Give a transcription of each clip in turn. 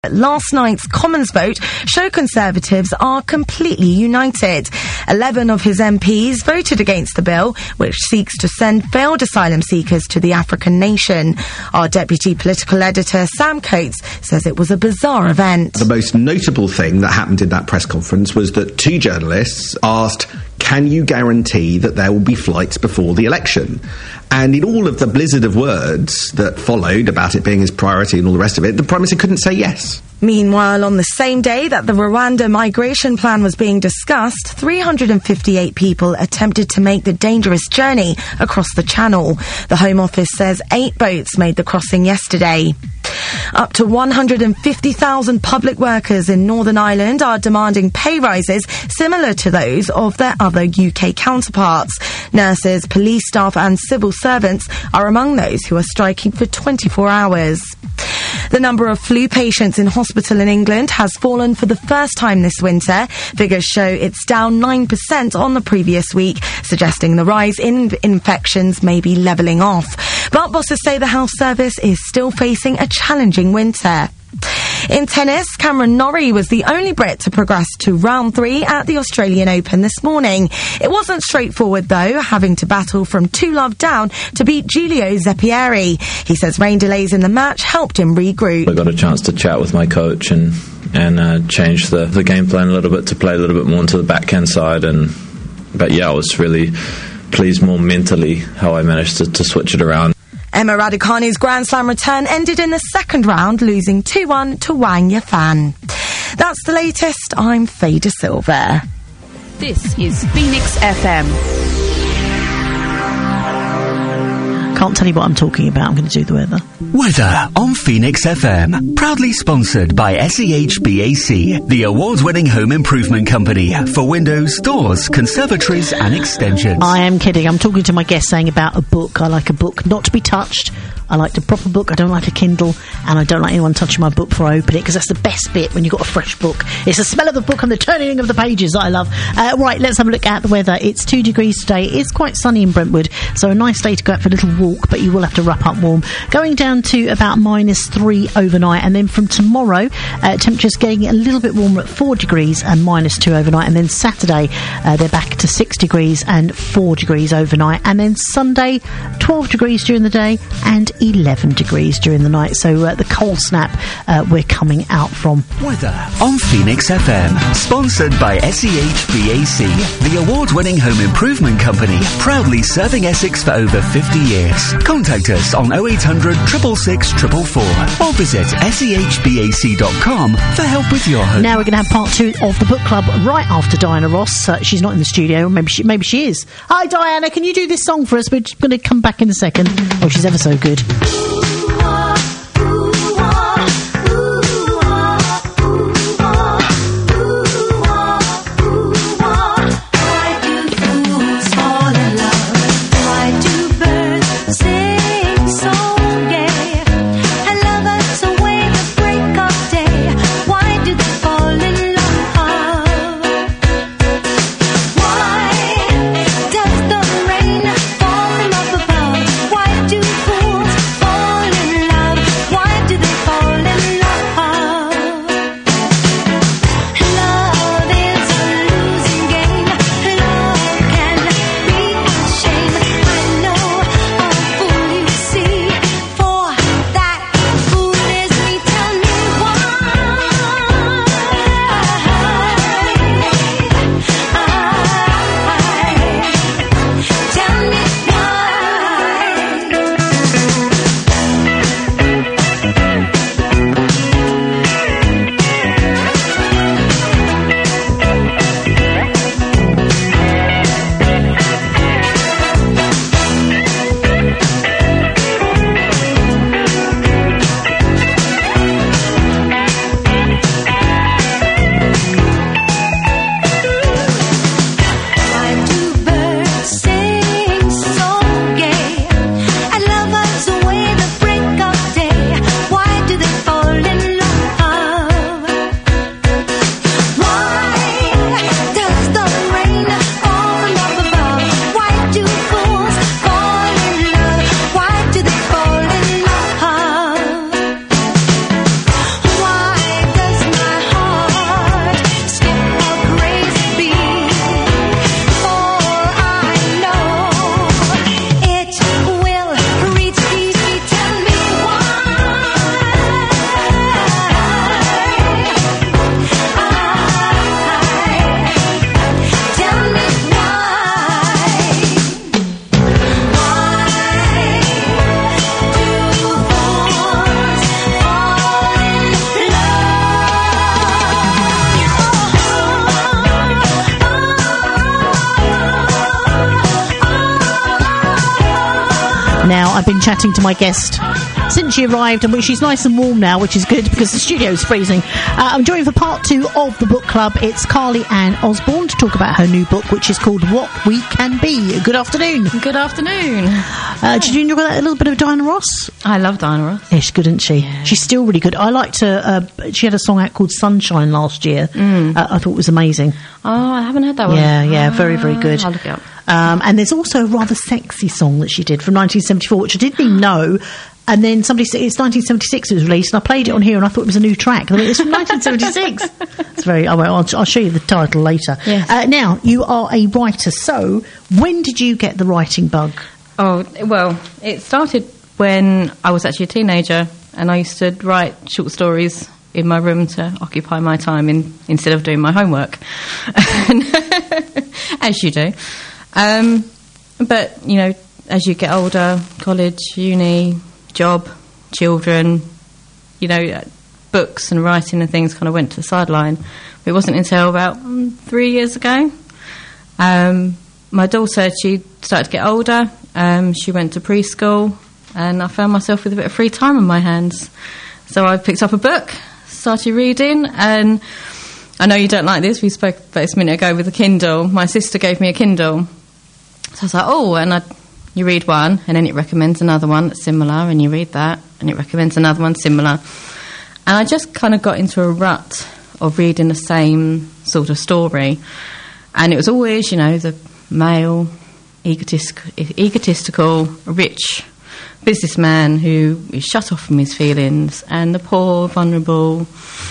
Last night's Commons vote showed Conservatives are completely united. 11 of his MPs voted against the bill, which seeks to send failed asylum seekers to the African nation. Our deputy political editor, Sam Coates, says it was a bizarre event. The most notable thing that happened in that press conference was that two journalists asked, can you guarantee that there will be flights before the election? And in all of the blizzard of words that followed about it being his priority and all the rest of it, the Prime Minister couldn't say yes. Meanwhile, on the same day that the Rwanda migration plan was being discussed, 358 people attempted to make the dangerous journey across the Channel. The Home Office says 8 boats made the crossing yesterday. Up to 150,000 public workers in Northern Ireland are demanding pay rises similar to those of their other UK counterparts. Nurses, police staff and civil servants are among those who are striking for 24 hours. The number of flu patients in hospital in England has fallen for the first time this winter. Figures show it's down 9% on the previous week, suggesting the rise in infections may be levelling off. But bosses say the health service is still facing a challenging winter. In tennis, Cameron Norrie was the only Brit to progress to round 3 at the Australian Open this morning. It wasn't straightforward though, having to battle from 2-love down to beat Giulio Zeppieri. He says rain delays in the match helped him regroup. I got a chance to chat with my coach and change the game plan a little bit to play a little bit more into the backhand side. But I was really pleased more mentally how I managed to switch it around. Emma Raducanu's Grand Slam return ended in the second round, losing 2-1 to Wang Yifan. That's the latest. I'm Faye De Silva. This is Phoenix FM. Can't tell you what I'm talking about. I'm going to do the weather. Weather on Phoenix FM. Proudly sponsored by SEHBAC, the award-winning home improvement company for windows, doors, conservatories and extensions. I am kidding. I'm talking to my guest saying about a book. I like a book not to be touched. I like a proper book. I don't like a Kindle, and I don't like anyone touching my book before I open it, because that's the best bit when you've got a fresh book. It's the smell of the book and the turning of the pages that I love. Right, let's have a look at the weather. It's 2 degrees today. It's quite sunny in Brentwood, so a nice day to go out for a little walk, but you will have to wrap up warm. Going down to about -3 overnight, and then from tomorrow, temperatures getting a little bit warmer at 4 degrees and -2 overnight, and then Saturday, they're back to 6 degrees and 4 degrees overnight, and then Sunday, 12 degrees during the day and 11 degrees during the night. So the cold snap we're coming out from. Weather on Phoenix FM, sponsored by SEHBAC, the award-winning home improvement company, proudly serving Essex for over 50 years. Contact us on 0800 666 444 or visit SEHBAC.com for help with your home. Now we're going to have part 2 of the book club right after Diana Ross. She's not in the studio. Maybe she is. Hi Diana, can you do this song for us? We're going to come back in a second. Oh, she's ever so good. Fall Now, I've been chatting to my guest since she arrived, and she's nice and warm now, which is good because the studio's freezing. I'm joined for part 2 of the book club. It's Carly Ann Osborne to talk about her new book, which is called What We Can Be. Good afternoon. Good afternoon. Did you enjoy that, a little bit of Diana Ross? I love Diana Ross. Yeah, she's good, isn't she? Yeah. She's still really good. I liked her. She had a song out called Sunshine last year. I thought it was amazing. Oh, I haven't heard that one. Yeah, very, very good. I'll look it up. And there's also a rather sexy song that she did from 1974, which I didn't even know. And then somebody said it's 1976 it was released, and I played it on here, and I thought it was a new track. And I went, it's from 1976. It's very. I'll show you the title later. Yes. Now you are a writer. So when did you get the writing bug? Oh well, it started when I was actually a teenager, and I used to write short stories in my room to occupy my time instead of doing my homework, as you do. But you know, as you get older, college, uni, job, children, you know, books and writing and things kind of went to the sideline. It wasn't until about 3 years ago. My daughter, she started to get older. She went to preschool, and I found myself with a bit of free time on my hands. So I picked up a book, started reading, and I know you don't like this. We spoke about this a minute ago with the Kindle. My sister gave me a Kindle. So I was like, oh, and you read one, and then it recommends another one that's similar, and you read that, and it recommends another one similar. And I just kind of got into a rut of reading the same sort of story. And it was always, you know, the male, egotistical, rich businessman who is shut off from his feelings, and the poor, vulnerable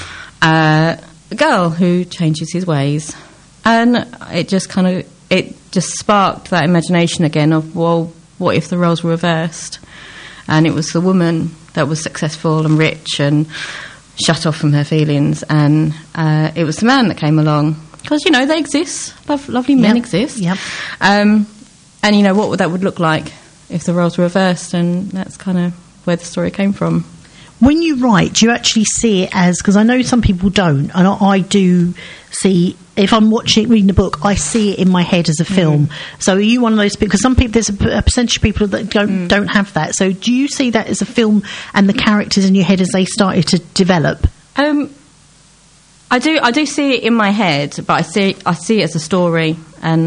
girl who changes his ways. And it just sparked that imagination again of, well, what if the roles were reversed? And it was the woman that was successful and rich and shut off from her feelings, and it was the man that came along. Because, you know, they exist. Lovely men exist. Yep. And, you know, what that would look like if the roles were reversed, and that's kind of where the story came from. When you write, do you actually see it as... Because I know some people don't, and I do see... If I'm reading a book, I see it in my head as a film. So are you one of those people? Because some people, there's a percentage of people that don't have that. So do you see that as a film and the characters in your head as they started to develop? I do see it in my head, but I see it as a story, and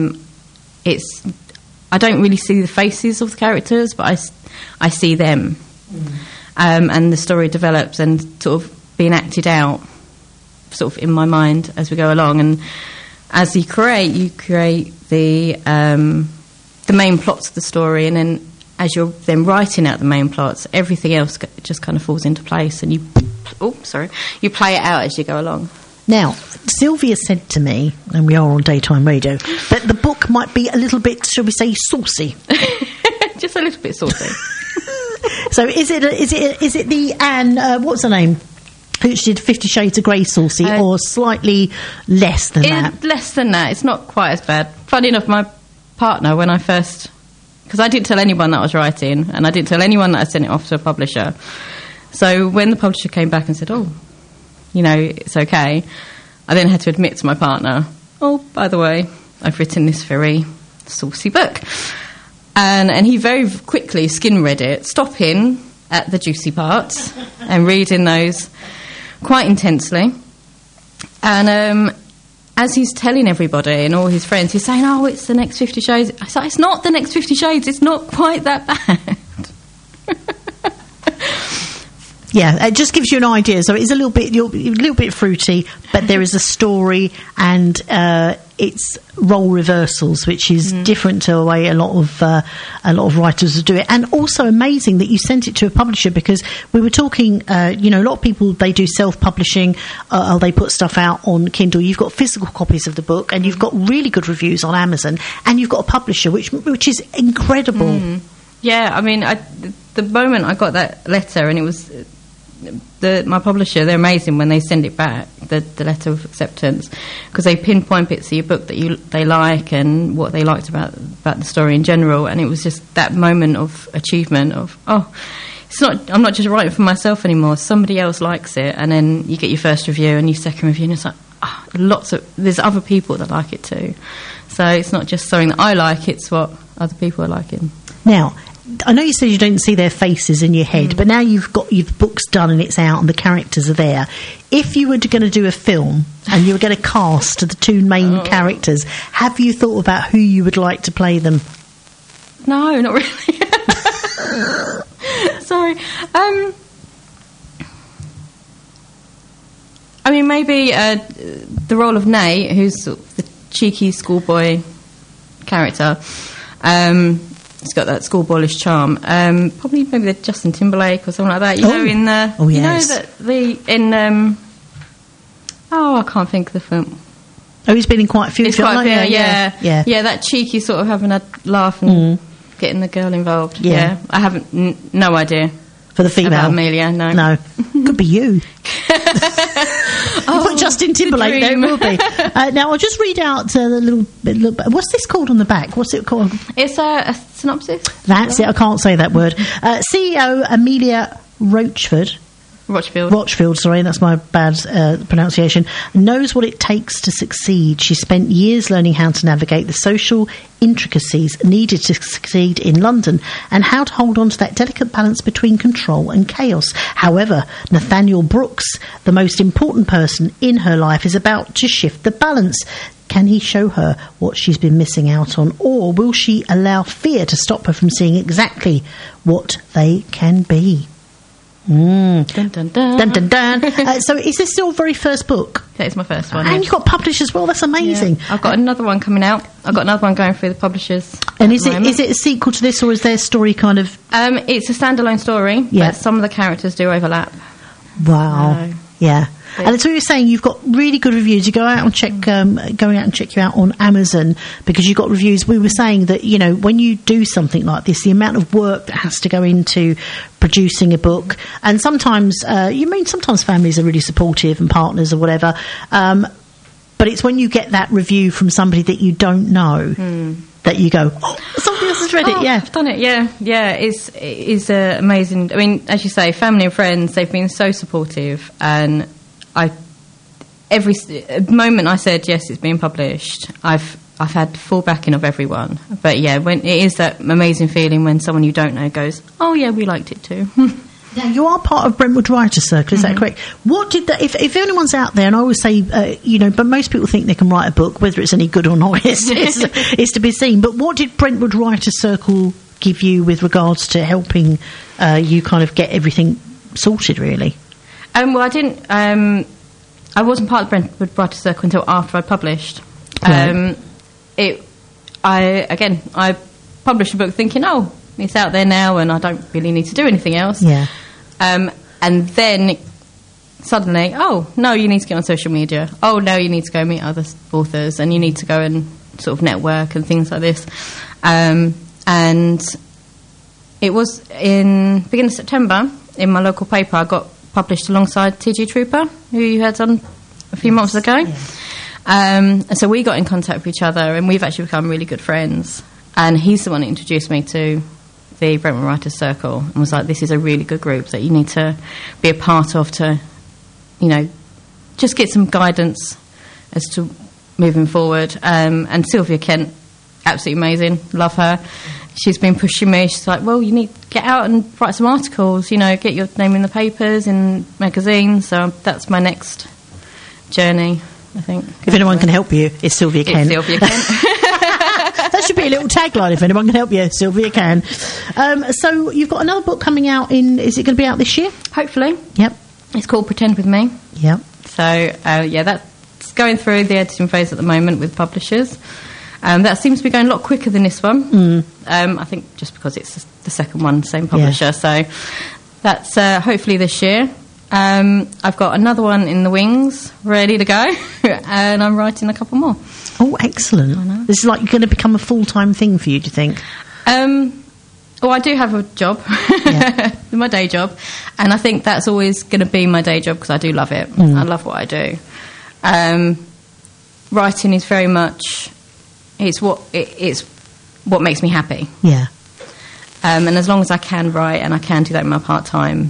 I don't really see the faces of the characters, but I see them, and the story develops and sort of being acted out, sort of in my mind as we go along. And as you create the main plots of the story, and then as you're then writing out the main plots, everything else just kind of falls into place, and you play it out as you go along. Now, Sylvia said to me, and we are on daytime radio, that the book might be a little bit, shall we say, saucy. Just a little bit saucy. So is it the Anne, what's her name, who did 50 Shades of Grey saucy, or slightly less than that? Less than that. It's not quite as bad. Funny enough, my partner, when I first... Because I didn't tell anyone that I was writing, and I didn't tell anyone that I sent it off to a publisher. So when the publisher came back and said, oh, you know, it's okay, I then had to admit to my partner, oh, by the way, I've written this very saucy book. And he very quickly skin-read it, stopping at the juicy parts and reading those quite intensely. And as he's telling everybody and all his friends, he's saying, oh, it's the next 50 Shades. I said, it's not the next 50 Shades. It's not quite that bad. Yeah, it just gives you an idea. So it's a little bit fruity, but there is a story, and it's role reversals, which is different to the way a lot of writers do it. And also amazing that you sent it to a publisher, because we were talking. A lot of people, they do self-publishing, or they put stuff out on Kindle. You've got physical copies of the book, and you've got really good reviews on Amazon, and you've got a publisher, which is incredible. Yeah, I mean, the moment I got that letter, and it was. My publisher, they're amazing when they send it back, the letter of acceptance, because they pinpoint bits of your book that they like and what they liked about the story in general. And it was just that moment of achievement of, I'm not just writing for myself anymore, somebody else likes it. And then you get your first review and your second review, and it's like, there's other people that like it too. So it's not just something that I like, it's what other people are liking. Now, I know you said you don't see their faces in your head, but now you've got your book's done and it's out and the characters are there. If you were going to do a film and you were going to cast the two main characters, have you thought about who you would like to play them? No, not really. Sorry. I mean, maybe the role of Nate, who's sort of the cheeky schoolboy character. He's got that schoolboyish charm. Probably maybe the Justin Timberlake or something like that. You know, in the you know that I can't think of the film. Oh, he's been in quite a few. Yeah. That cheeky sort of having a laugh and getting the girl involved. Yeah, I haven't no idea. For the female? About Amelia, no. Could be you. Put Justin Timberlake there, it will be. Now, I'll just read out the little... What's this called on the back? What's it called? It's a synopsis. That's it, I can't say that word. CEO Amelia Rochfield, sorry, that's my bad pronunciation, knows what it takes to succeed. She spent years learning how to navigate the social intricacies needed to succeed in London and how to hold on to that delicate balance between control and chaos. However, Nathaniel Brooks, the most important person in her life, is about to shift the balance. Can he show her what she's been missing out on, or will she allow fear to stop her from seeing exactly what they can be? Dun, dun, dun. Dun, dun, dun. So is this your very first book? That is my first one. And you got published as well. That's amazing. Yeah. I've got another one coming out. I've got another one going through the publishers. And is it a sequel to this, or is their story kind of... It's a standalone story, but some of the characters do overlap. Wow. Yeah. And it's what you're saying, you've got really good reviews. You go out and check you out on Amazon because you've got reviews. We were saying that, you know, when you do something like this, the amount of work that has to go into producing a book, and sometimes sometimes families are really supportive and partners or whatever, but it's when you get that review from somebody that you don't know that you go, somebody else has read it. Yeah, I've done it. Yeah. It's amazing. I mean, as you say, family and friends, they've been so supportive, and every moment I said yes, it's being published, I've had full backing of everyone. But yeah, when it is that amazing feeling when someone you don't know goes, oh yeah, we liked it too. Now, you are part of Brentwood Writers Circle, is that correct? What did that, if anyone's out there, and I always say, but most people think they can write a book, whether it's any good or not, it's to be seen. But what did Brentwood Writers Circle give you with regards to helping you kind of get everything sorted, really? Well, I didn't. I wasn't part of the Brentwood Writers Circle until after I published. Right. I published a book thinking, oh, it's out there now, and I don't really need to do anything else. Yeah. And then suddenly, oh no, you need to get on social media. Oh no, you need to go meet other authors, and you need to go and sort of network and things like this. And it was in beginning of September in my local paper. I got published alongside T.G. Trooper, who you had on a few months ago. Yeah. And so we got in contact with each other, and we've actually become really good friends. And he's the one that introduced me to the Brentwood Writers Circle and was like, this is a really good group that you need to be a part of to, you know, just get some guidance as to moving forward. And Sylvia Kent, absolutely amazing, love her. She's been pushing me. She's like, well, you need to get out and write some articles, you know, get your name in the papers, in magazines. So that's my next journey, I think. If anyone can help you, it's Sylvia Kent. It's Sylvia Kent. That should be a little tagline. If anyone can help you, Sylvia can. So you've got another book coming out is it going to be out this year? Hopefully. Yep. It's called Pretend With Me. Yep. So, that's going through the editing phase at the moment with publishers. That seems to be going a lot quicker than this one. I think just because it's the second one, same publisher. Yeah. So that's hopefully this year. I've got another one in the wings, ready to go, and I'm writing a couple more. Oh, excellent. I know. This is like going to become a full-time thing for you, do you think? Well, I do have a job, my day job, and I think that's always going to be my day job because I do love it. I love what I do. Writing is very much... It's what makes me happy. Yeah. And as long as I can write and I can do that in my part-time,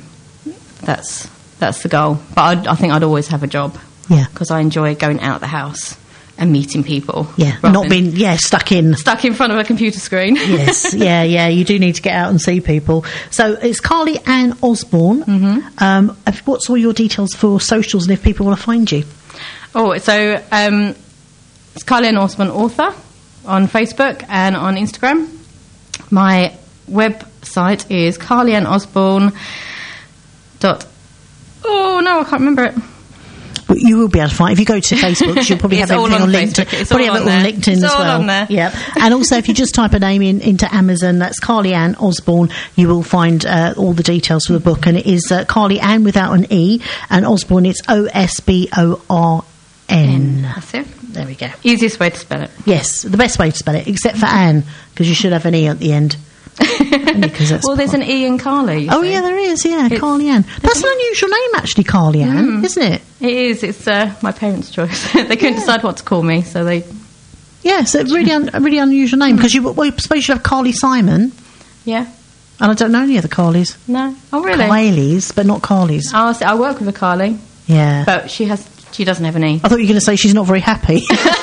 that's the goal. But I think I'd always have a job. Yeah. Because I enjoy going out of the house and meeting people. Yeah, rather not than being stuck in front of a computer screen. Yes, yeah, you do need to get out and see people. So it's Carly Ann Osborne. Mm-hmm. What's all your details for socials and if people want to find you? Oh, so it's Carly Ann Osborne author on Facebook and on Instagram. My website is carlyannosborne. Oh no, I can't remember it. But you will be able to find if you go to Facebook. You'll probably have everything on LinkedIn. It's probably all have it on on there. LinkedIn It's as all well. on there. Yeah, and also if you just type a name into Amazon, that's Carly Ann Osborne. You will find all the details for the book, and it is Carly Ann without an E, and Osborne it's Osborn. That's it. There we go. Easiest way to spell it. Yes, the best way to spell it, except for Anne, because you should have an E at the end. Well, there's an E in Carly. Oh, yeah, there is, yeah, Carly Ann. That's an unusual name, actually, Carly Ann, isn't it? It is. It's my parents' choice. They couldn't decide what to call me, so they... Yeah, so a really unusual name, because I suppose you should have Carly Simon. Yeah. And I don't know any other Carlys. No. Oh, really? Kylies, but not Carlys. I work with a Carly. Yeah. But she doesn't have an E. I thought you were going to say she's not very happy.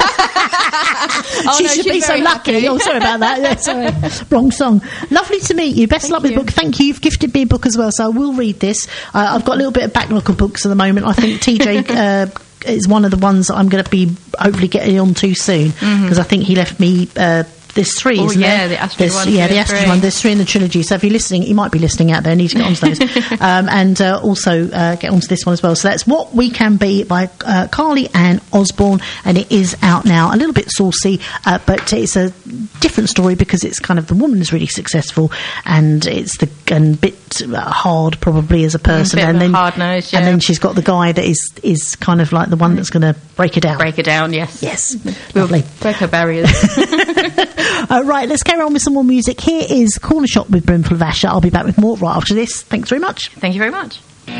She should be so lucky. Happy. Oh, sorry about that. Yeah, sorry. Wrong song. Lovely to meet you. Best luck with the book. Thank you. You've gifted me a book as well, so I will read this. I've got a little bit of backlog of books at the moment. I think TJ is one of the ones that I'm going to be hopefully getting on to soon, because I think he left me... there's three, isn't there? The Astrid one. Yeah, the Astrid one. There's three in the trilogy. So if you're listening, you might be listening out there. Need to get onto those, and also get onto this one as well. So that's What We Can Be by Carly Ann Osborne, and it is out now. A little bit saucy, but it's a different story because it's kind of the woman is really successful, and it's a bit hard probably as a person, and then hard nosed, and then she's got the guy that is kind of like the one that's going to break her down. Break her down, yes. Lovely. Break her barriers. Right, let's carry on with some more music. Here is Corner Shop with Brimful of Asher. I'll be back with more right after this. Thanks very much. Thank you very much.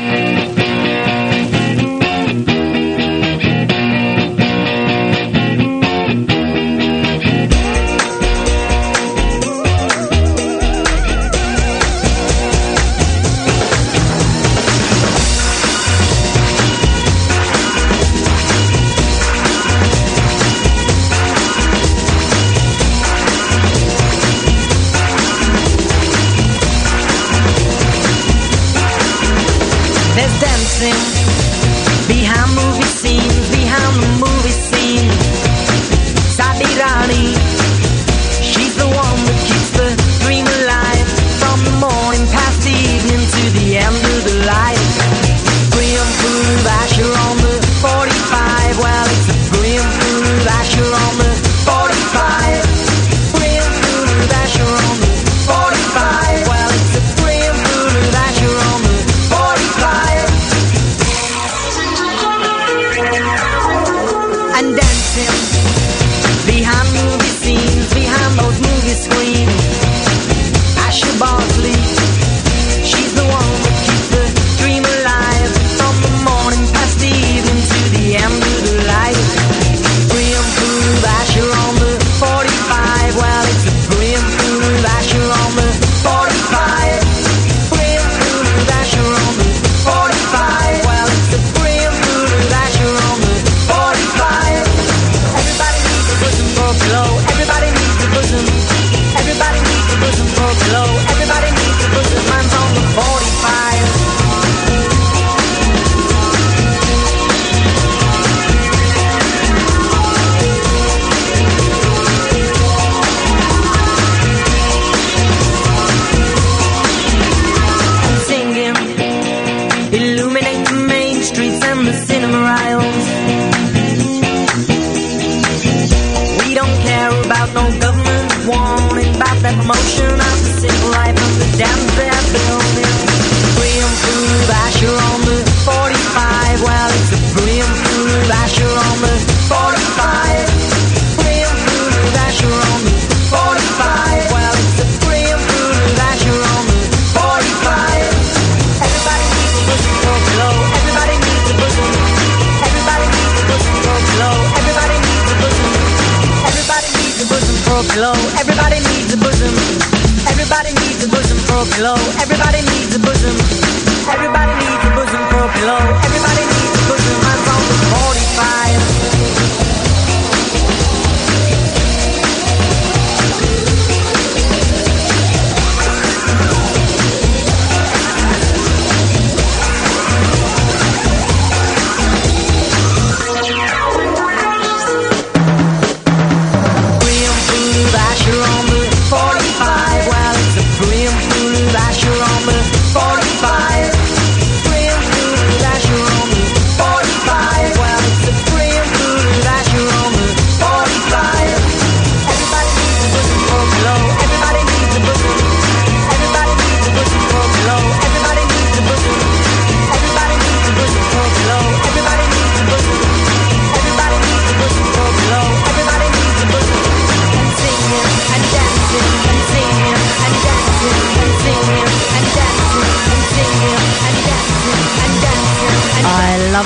There's dancing behind movie scenes, behind the movie scene. Sadi Rani, she's the one that keeps the dream alive. From the morning past the evening to the end of the light. Brimful of Asher on the 45. Well, it's a brimful of Asher on the 45. Brimful of Asher on the 45. Well, it's a brimful of Asher on the 45. And dancing behind movie scenes, behind those movie screens. Asher Barkley, she's the one that keeps the dream alive. From the morning past the evening to the end of the light. Brimful of Asher on the 45. Well, it's a brimful of Asher on the 45. Brimful of Asher on the 45. Well, it's a brimful of Asher on the 45. Everybody needs a bosom for a pillow. Everybody needs a bosom. Everybody needs a bosom for a pillow. Everybody needs a bosom. Mine's on the 45. Singing, illuminate the main streets and the cinema aisles. We don't care about no government warning about that promotion of the simple life of the dams they're building. Brimful of Asher on the 45. Well, it's a brimful of Asher on the 45. Brimful of Asher on the 45. Well, it's a brimful of Asher on the 45. Everybody needs a bosom for a pillow. Everybody needs a bosom. Everybody needs a bosom for a pillow. Everybody needs a bosom. Everybody needs a bosom for a pillow. Everybody needs a bosom. Everybody needs a bosom for a pillow. Everybody needs a bosom. Everybody needs a bosom for a pillow. Everybody needs a bosom. Mine's on the 45.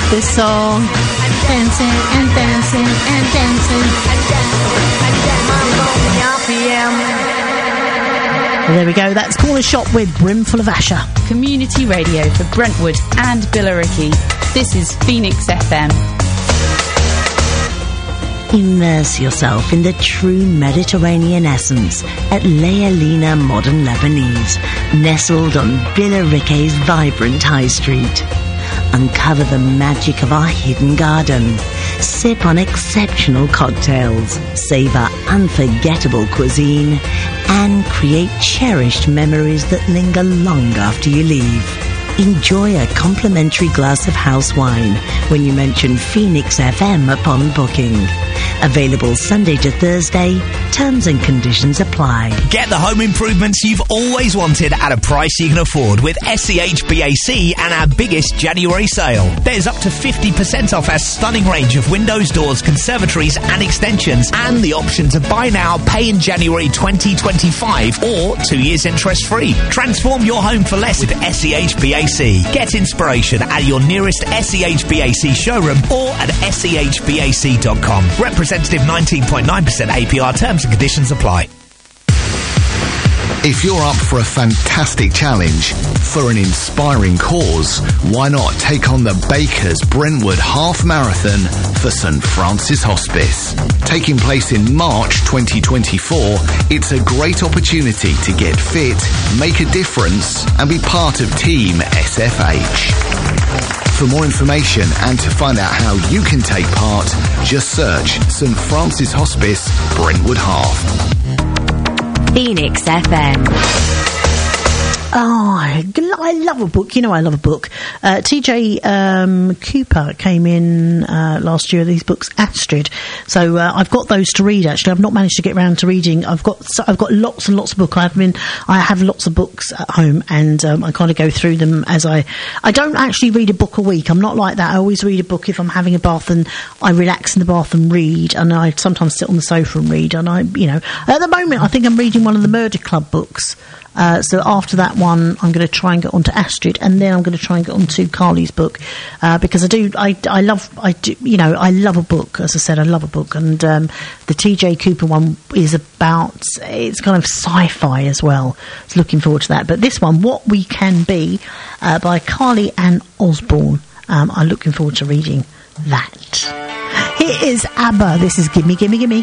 this song. Dancing and dancing and dancing. Well, there we go. That's Corner Shop with Brimful of Asher. Community radio for Brentwood and Billericay. This is Phoenix FM. Immerse yourself in the true Mediterranean essence at Lealina Modern Lebanese, nestled on Billericay's vibrant high street. Uncover the magic of our hidden garden. Sip on exceptional cocktails, savour unforgettable cuisine, and create cherished memories that linger long after you leave. Enjoy a complimentary glass of house wine when you mention Phoenix FM upon booking. Available Sunday to Thursday. Terms and conditions apply. Get the home improvements you've always wanted at a price you can afford with SEHBAC and our biggest January sale. There's up to 50% off our stunning range of windows, doors, conservatories and extensions, and the option to buy now, pay in January 2025 or 2 years interest free. Transform your home for less with SEHBAC. Get inspiration at your nearest SEHBAC showroom or at SEHBAC.com. Representative 19.9% APR. Terms and conditions apply. If you're up for a fantastic challenge, for an inspiring cause, why not take on the Bakers Brentwood Half Marathon for St Francis Hospice? Taking place in March 2024, it's a great opportunity to get fit, make a difference, and be part of Team SFH. For more information and to find out how you can take part, just search St Francis Hospice Brentwood Half. Phoenix FM. Oh, I love a book. You know I love a book. TJ Cooper came in last year, these books, Astrid. So I've got those to read, actually. I've not managed to get around to reading. I've got lots and lots of books. I have lots of books at home, and I kind of go through them as I don't actually read a book a week. I'm not like that. I always read a book if I'm having a bath, and I relax in the bath and read, and I sometimes sit on the sofa and read, and at the moment I think I'm reading one of the Murder Club books. So after that one, I'm going to try and get onto Astrid, and then I'm going to try and get onto Carly's book, because I love a book. As I said, I love a book, and the TJ Cooper one is it's kind of sci-fi as well. So looking forward to that. But this one, What We Can Be, by Carly Ann Osborne, I'm looking forward to reading that. Here is ABBA. This is Gimme, Gimme, Gimme.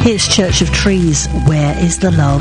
Here's Church of Trees, Where is the Love?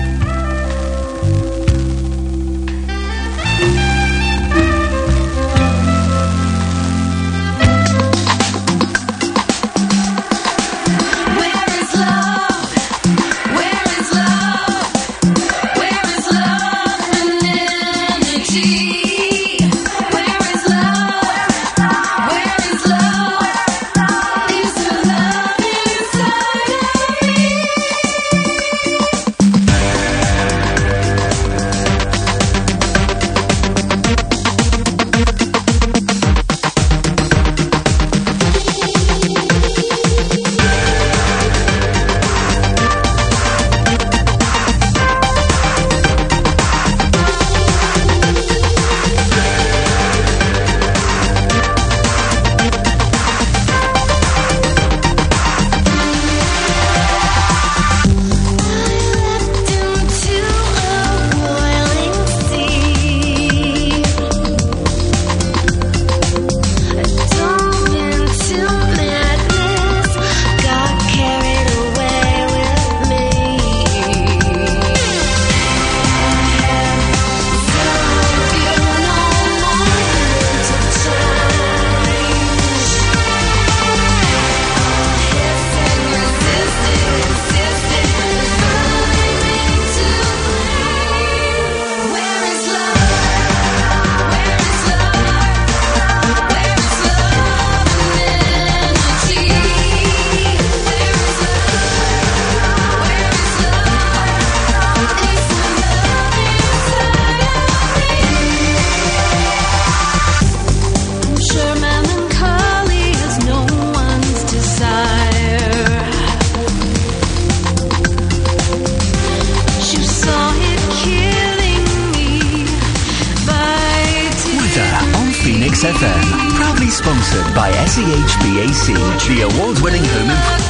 Phoenix FM. Proudly sponsored by SEHBAC, the award-winning home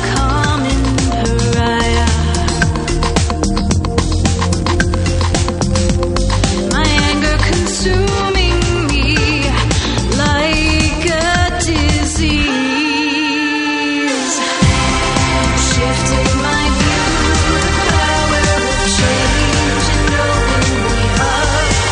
My anger consuming me like a disease. Shifting my view, the power of change and opening me up.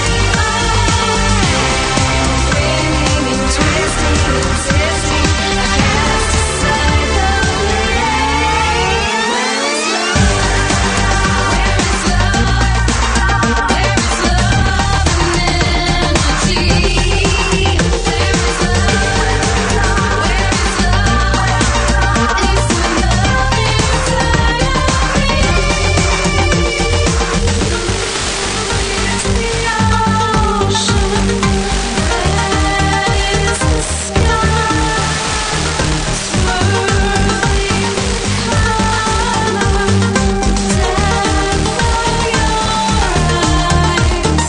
Framing and twisting and testing, I cast aside the blame. Where is love? Where is love? Where is love and energy? Where is love? Where is love? Is the love inside of me? Is the ocean, red is the sky, swirling color, depth of your eyes,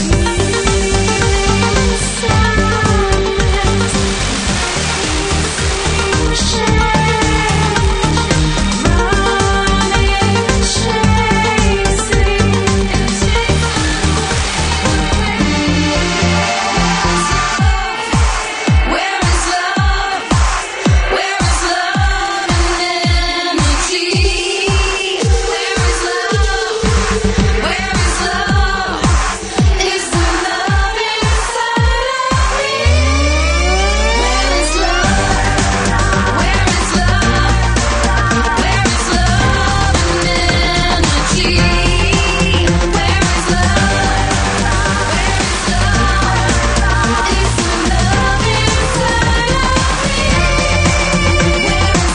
Where is love? Where is love and energy? Where is love? Where is love? Is the love inside of me? Where is love? Where is love? Where is love and energy? Where is love? Where is love? Is the love inside of me? Where is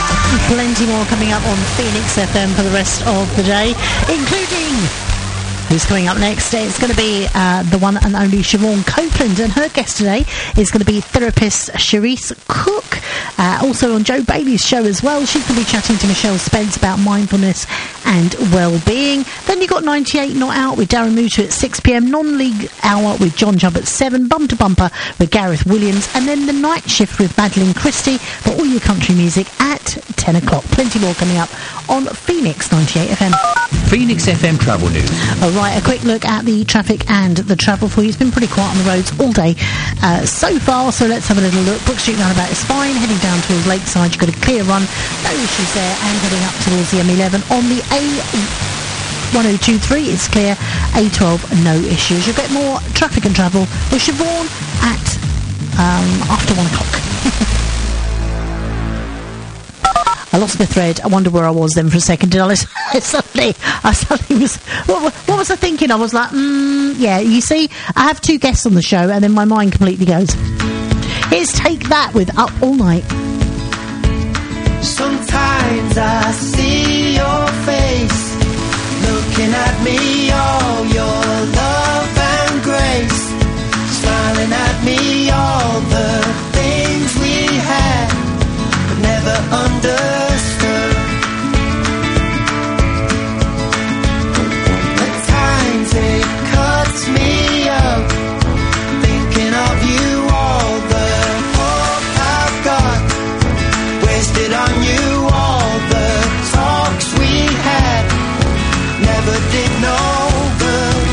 Plenty more coming up on Phoenix FM for the rest of the day, including Who's coming up next? It's going to be the one and only Siobhan Copeland, and her guest today is going to be therapist Cherise Cook. Also on Joe Bailey's show as well. She's going to be chatting to Michelle Spence about mindfulness and well-being. Then you've got 98 Not Out with Darren Muter at 6pm, Non-League Hour with John Jump at 7, Bum to Bumper with Gareth Williams, and then the Night Shift with Madeline Christie for all your country music at 10 o'clock. Plenty more coming up on Phoenix 98 FM. Phoenix FM Travel News. All right, a quick look at the traffic and the travel for you. It's been pretty quiet on the roads all day so far, so let's have a little look. Brook Street roundabout is fine. Heading down towards Lakeside, you've got a clear run. No issues there. And heading up towards the M11 on the A1023 is clear. A12, no issues. You'll get more traffic and travel with Siobhan at after 1 o'clock. I lost my thread. I wonder where I was then for a second. Did I suddenly was... What was I thinking? I was like, yeah, you see, I have 2 guests on the show and then my mind completely goes. Here's Take That with Up All Night. Sometimes I see your face looking at me, all your love and grace, smiling at me, all the things we had but never understood. At times it cuts me up thinking of you, all the hope I've got wasted on you, all the talks we had never did no good.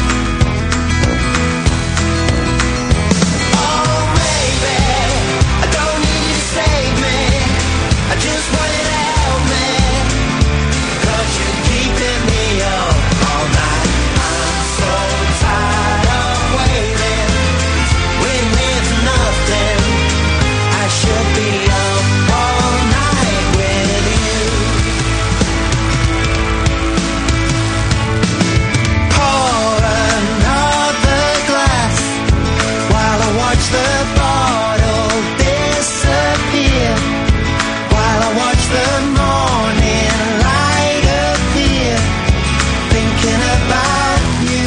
Oh baby, I don't need you to save me, I just want you to help me, 'cause you're keeping me up all night. I'm so tired of waiting here for nothing. I should be up all night with you. Pour another glass while I watch the bottle disappear, while I watch the morning light appear, thinking about you.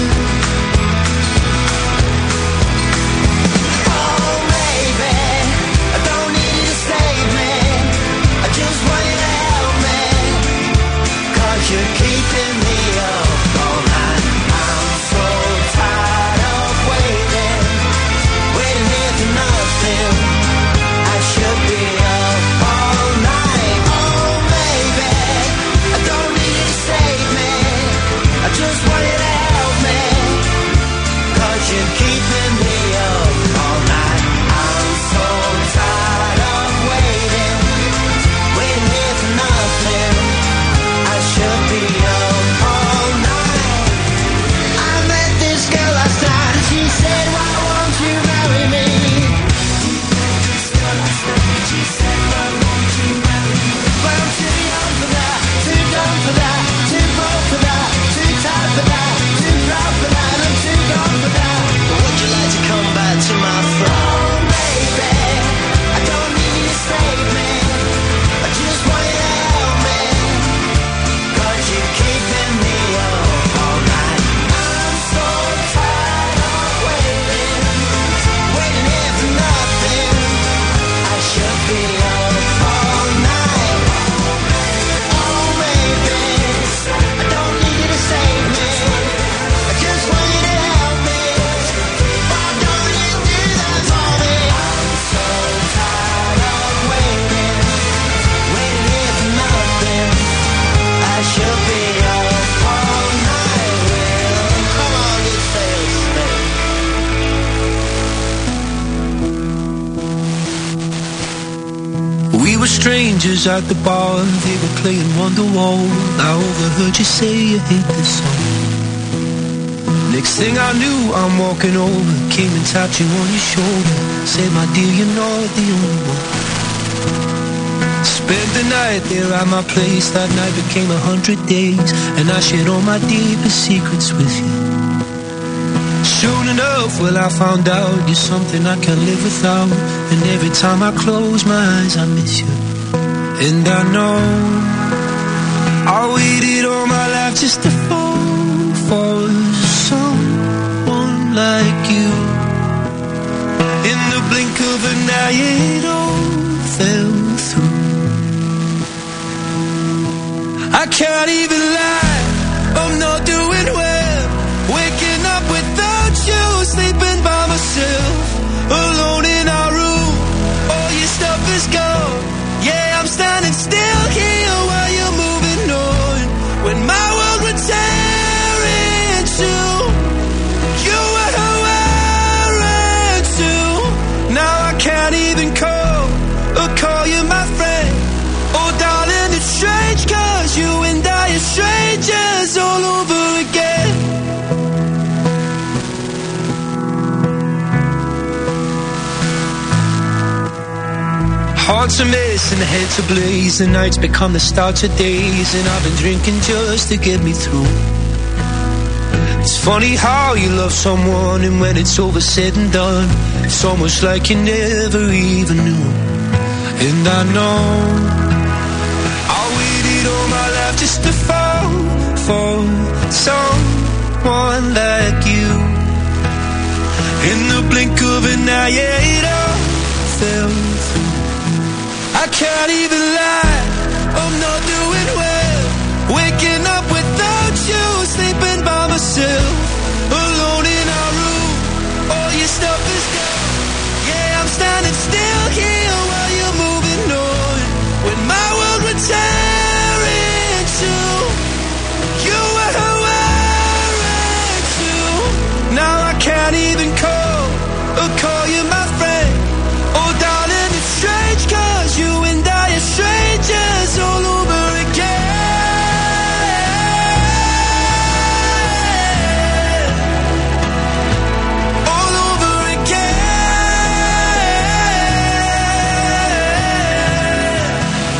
Oh baby, I don't need you to save me, I just want you to help me, 'cause you're keeping me up all night. I'm so tired of waiting here for nothing. I should be up all night. Oh baby, I don't need you to save me, I just want you to help me, 'cause you're keeping me up all night. I'm so tired of waiting here for nothing. I should be up all night. I met this girl last night and she said, why won't you marry me? She said, why won't you marry me? But I'm too young for that, too dumb for that, too broke for that, too tired for that, too proud for that, I'm too gone for that. But would you like to come back to my flat? Oh baby, I don't need you to save me, I just want you to help me, 'cause you're keeping me up all night. I'm so tired of waiting here for nothing. I should be up all night. Oh baby, I don't need you to save me, I just want you to help me. Why don't you do that for me? I'm so tired of waiting here for nothing. I should be up all night. Well, come on, let's stay. We were strangers at the bar, they were playing Wonderwall. I overheard you say you hate this song. Next thing I knew, I'm walking over, came and tapped you on your shoulder, said, my dear, you're not the only one. Spent the night there at my place, that night became 100 days, and I shared all my deepest secrets with you. Soon enough, well, I found out you're something I can't live without, and every time I close my eyes, I miss you. And I know I waited all my life just to fall for it all fell through. I can't even lie, I'm not doing well. Waking up without you, sleeping by myself, alone in our room. All your stuff is gone. Yeah, I'm standing still here while you're moving on. When my world would tear into, you were who I ran to. Now I can't even call you my friend. Oh darling, it's strange, 'cause you and I are strangers all over again. Hearts are missing, heads are blaze, the nights become the start of days, and I've been drinking just to get me through. It's funny how you love someone, and when it's over said and done, it's almost like you never even knew. And I know I waited all my life just to fall for someone like you. In the blink of an eye, yeah, it all fell through. I can't even lie, I'm not doing well. Waking up without you, sleeping by myself, alone in our room. All your stuff is gone. Yeah, I'm standing still here while you're moving on. When my world would tear into, you were who I ran to. Now I can't even call you my friend. Oh darling, it's strange, 'cause you and I are strangers all over again. All over again.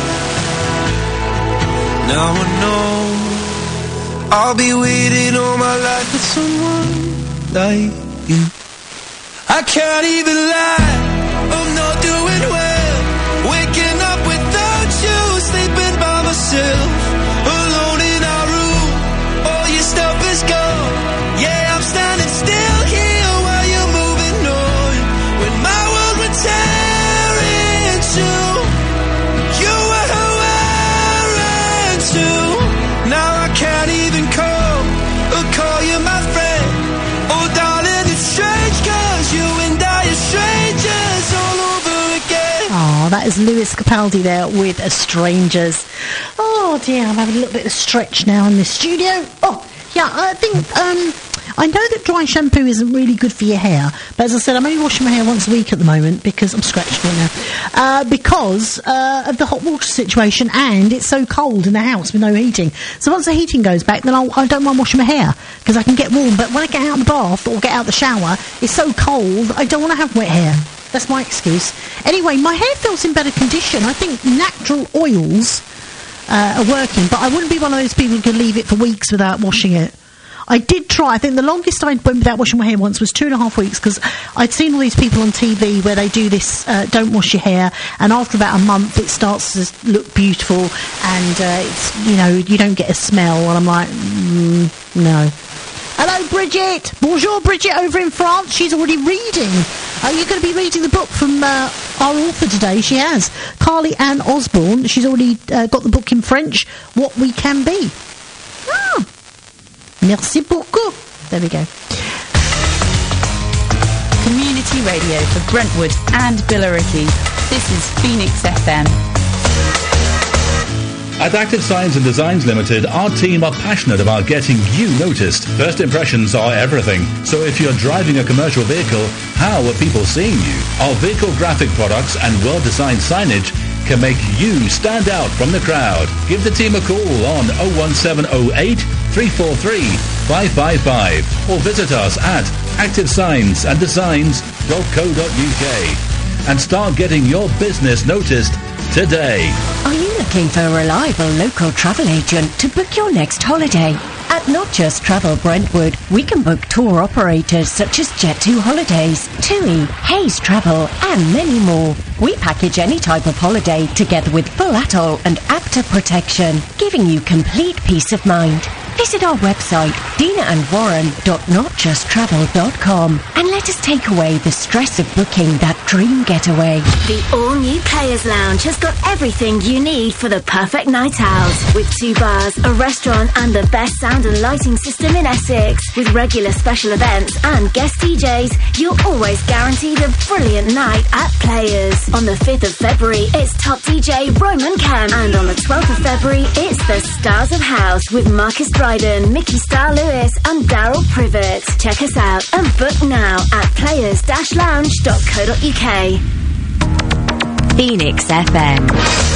Now I know I'll be waiting all my life for someone like you. I can't even lie, I'm not doing well. Waking up without you, sleeping by myself, alone in our room. All your stuff is gone. Yeah, I'm standing still here while you're moving on. When my world would tear into, you were who I ran to. Now I can't even call you my friend. Oh darling, it's strange, 'cause you and I are strangers all over again. Oh, that is Lewis Capaldi there with Strangers. Oh dear, I'm having a little bit of stretch now in the studio. Oh, yeah, I think, I know that dry shampoo isn't really good for your hair, but as I said, I'm only washing my hair once a week at the moment because I'm scratched right now. Because of the hot water situation, and it's so cold in the house with no heating. So once the heating goes back, then I don't mind washing my hair because I can get warm. But when I get out of the bath or get out of the shower, it's so cold, I don't want to have wet hair. That's my excuse. Anyway, my hair feels in better condition. I think natural oils are working, but I wouldn't be one of those people who could leave it for weeks without washing it. I did try. I think the longest I went without washing my hair once was 2.5 weeks, because I'd seen all these people on TV where they do this, don't wash your hair, and after about a month it starts to look beautiful, and it's, you know, you don't get a smell, and I'm like, no. Hello, Bridget. Bonjour, Bridget, over in France. She's already reading. Are you going to be reading the book from our author today? She has. Carly Ann Osborne. She's already got the book in French, What We Can Be. Ah. Merci beaucoup. There we go. Community radio for Brentwood and Billericay. This is Phoenix FM. At Active Signs and Designs Limited, our team are passionate about getting you noticed. First impressions are everything. So if you're driving a commercial vehicle, how are people seeing you? Our vehicle graphic products and well-designed signage can make you stand out from the crowd. Give the team a call on 01708 343 555 or visit us at activesignsanddesigns.co.uk and start getting your business noticed today. Are you looking for a reliable local travel agent to book your next holiday? At Not Just Travel Brentwood, we can book tour operators such as Jet2 Holidays, TUI, Hayes Travel, and many more. We package any type of holiday together with full ATOL and APTA protection, giving you complete peace of mind. Visit our website, dinaandwarren.notjusttravel.com, and let us take away the stress of booking that dream getaway. The all-new Players Lounge has got everything you need for the perfect night out. With 2 bars, a restaurant, and the best sound and lighting system in Essex. With regular special events and guest DJs, you're always guaranteed a brilliant night at Players. On the 5th of February, it's top DJ Roman Kemp. And on the 12th of February, it's the Stars of House with Marcus Dryden, Mickey Starr-Lewis, and Daryl Privet. Check us out and book now at players-lounge.co.uk. Phoenix FM.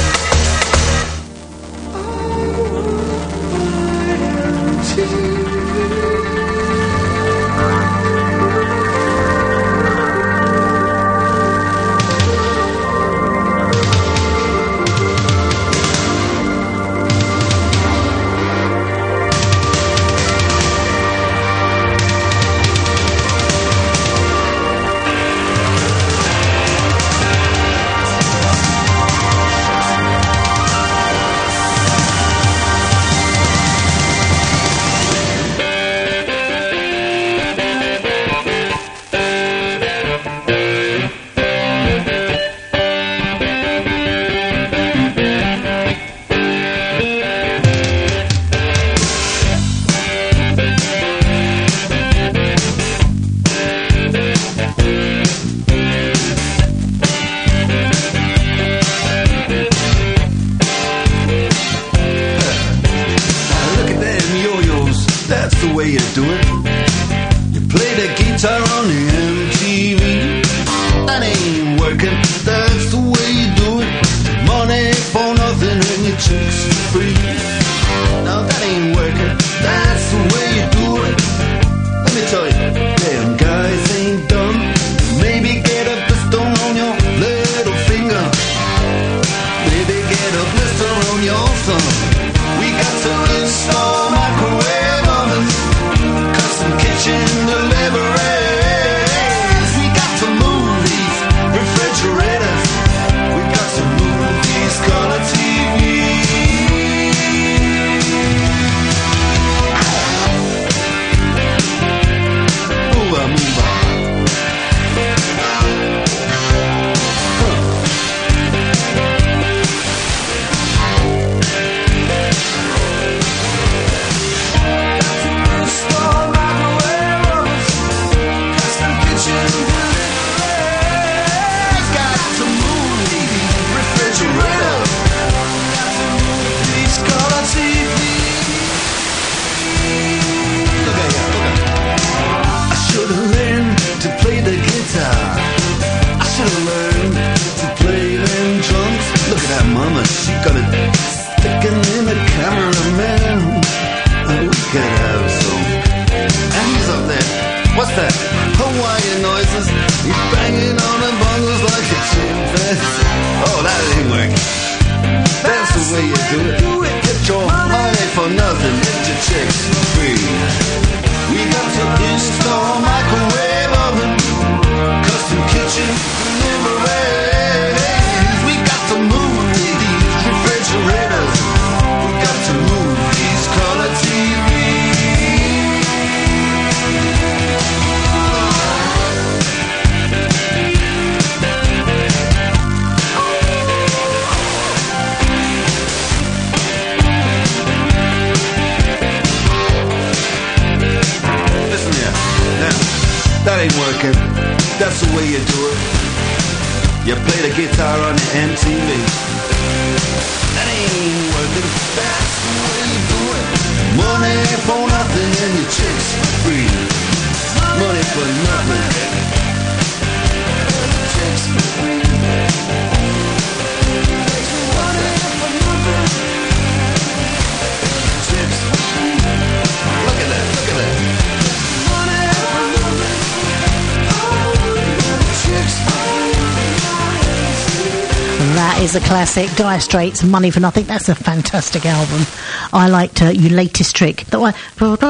Is a classic. Dire Straits, Money for Nothing. That's a fantastic album. I liked your latest trick. That one.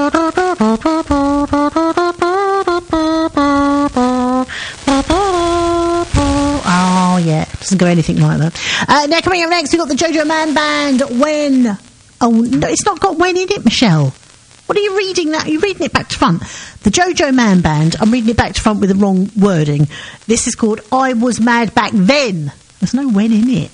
Oh yeah, doesn't go anything like that. Now coming up next, we've got the Jojo Man Band. When? Oh no, it's not got when in it, Michelle. What are you reading that? Are you reading it back to front? The Jojo Man Band, I'm reading it back to front with the wrong wording. This is called I Was Mad Back Then. There's no when in it.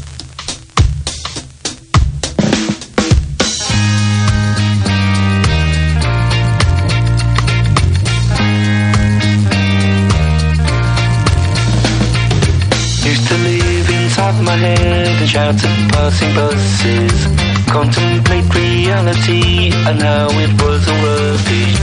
Used to live inside my head and shout at passing buses, contemplate reality and how it was all rubbish.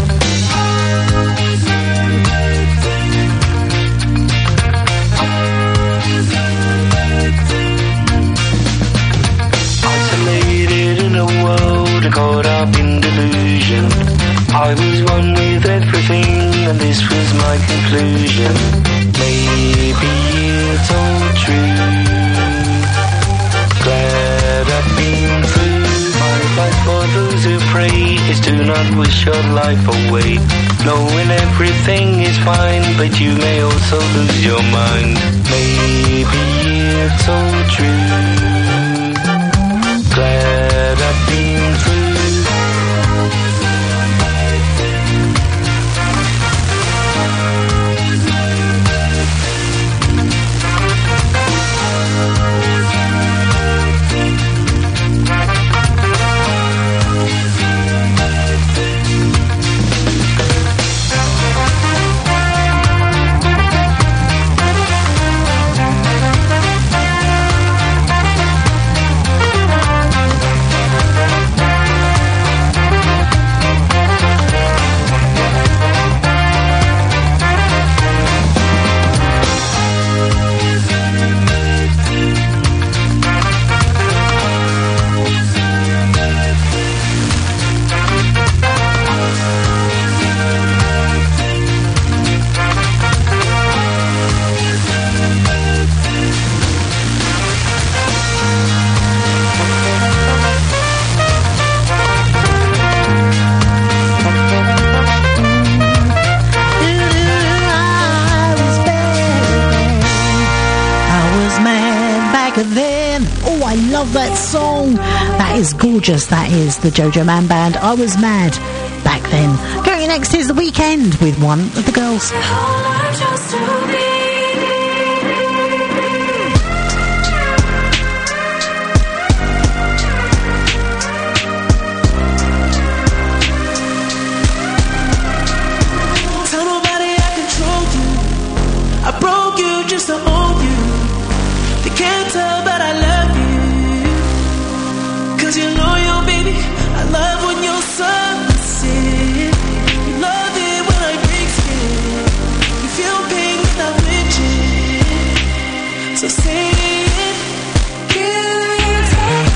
Isolated in a world and caught up in delusion, I was one with everything and this was my conclusion. Maybe it's all true. Glad I've been through. My advice for those who pray is to not wish your life away, knowing everything is fine, but you may also lose your mind. Maybe it's all true. Glad I've been through. That song. That is gorgeous. That is the Jojo Man Band. I Was Mad Back Then. Going next is The Weekend with one of the girls. Tell nobody I control you. I broke you just to own you. They can't tell, but I love you. Cause you're loyal, baby. I love when you're submissive. You love it when I break skin. You feel pain without flinching. So say it. Give me love.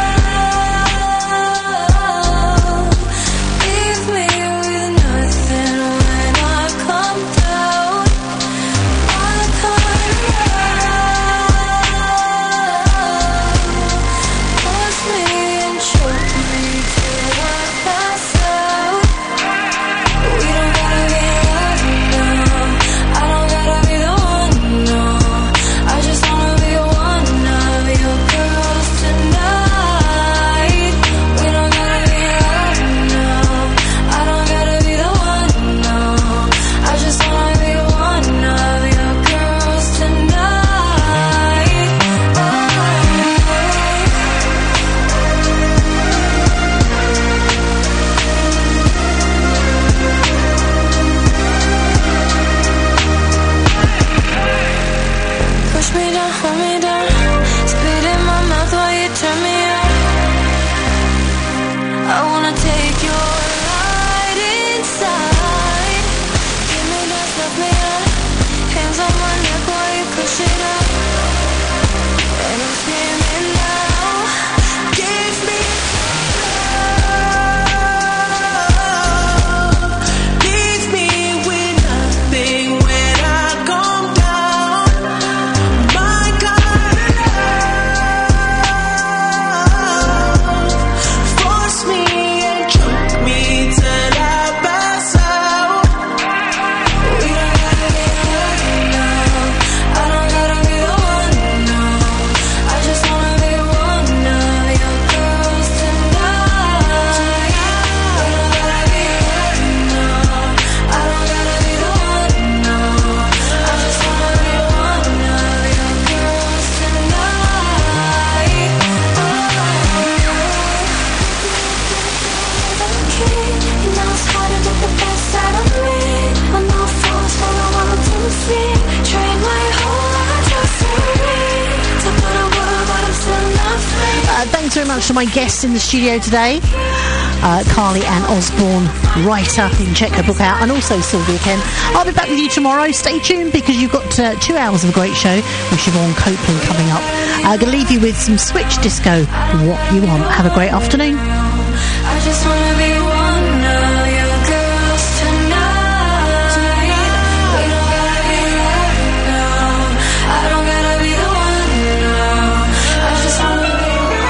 Leave me with nothing when I come down. I can't run. Force me and choke me till I pass out. We don't gotta be loving now. I don't gotta be the one, no. I just wanna be one of your girls tonight. We don't gotta be loving now. I don't gotta be the one, no. I just wanna be one of your girls tonight. Push me down, hold me down. Spit in my mouth while you turn me on. I wanna take your ride inside. Give me that stuff, me up. Hands on my neck while you push it up. And I'm screaming now. Give me love. Leave me with nothing when I come down. My kind of love. Force me and choke me till I pass out. We don't gotta be one now. I don't gotta be the one, no. I just wanna be one very much to my guests in the studio today. Carly Ann Osborne, writer. You can check her book out. And also Sylvia Kent. I'll be back with you tomorrow. Stay tuned because you've got 2 hours of a great show with Siobhan Copeland coming up. I'm going to leave you with some Switch Disco, What You Want. Have a great afternoon. I just wanna be one of your girls tonight. We don't gotta be that, no. I don't gotta be the one, no. I just wanna be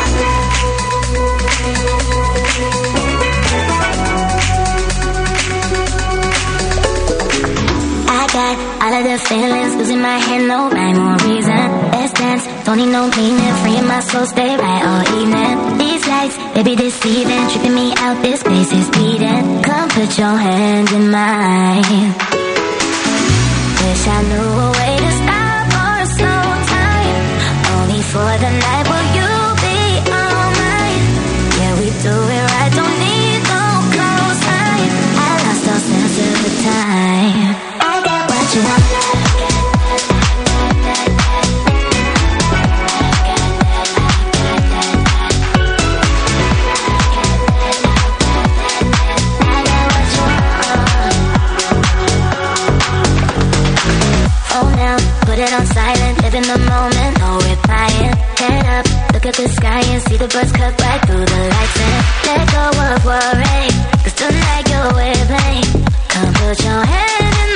I got all of the feelings, losing my head, no rhyme or reason. Let's dance, don't need no meaning, freeing my soul, stay right all evening. These lights, baby deceiving, tripping me out, this place is beating. Come put your hand in mine. Wish I knew a way to stop or slow time. Only for the night, will you be all mine? Yeah, we do it right, don't need no cosign. I lost all sense of the time. I got what you want. Put it on silent, live in the moment, no replying. Head up, look at the sky and see the birds cut right through the lights. And let go of worry, cause tonight you're wavelength. Come put your hand in